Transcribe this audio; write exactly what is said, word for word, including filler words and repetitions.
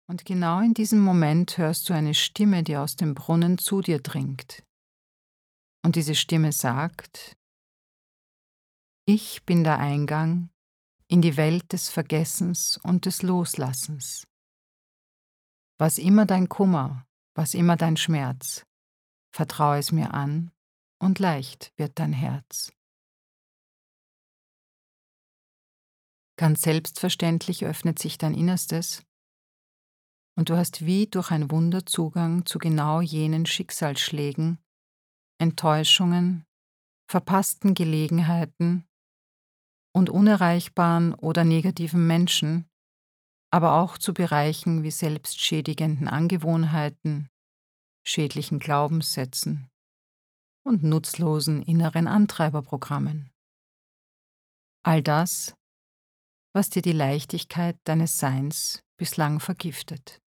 Und genau in diesem Moment hörst du eine Stimme, die aus dem Brunnen zu dir dringt. Und diese Stimme sagt: Ich bin der Eingang in die Welt des Vergessens und des Loslassens. Was immer dein Kummer, was immer dein Schmerz, vertraue es mir an und leicht wird dein Herz. Ganz selbstverständlich öffnet sich dein Innerstes und du hast wie durch ein Wunder Zugang zu genau jenen Schicksalsschlägen, Enttäuschungen, verpassten Gelegenheiten und unerreichbaren oder negativen Menschen, aber auch zu Bereichen wie selbstschädigenden Angewohnheiten, schädlichen Glaubenssätzen und nutzlosen inneren Antreiberprogrammen. All das, was dir die Leichtigkeit deines Seins bislang vergiftet.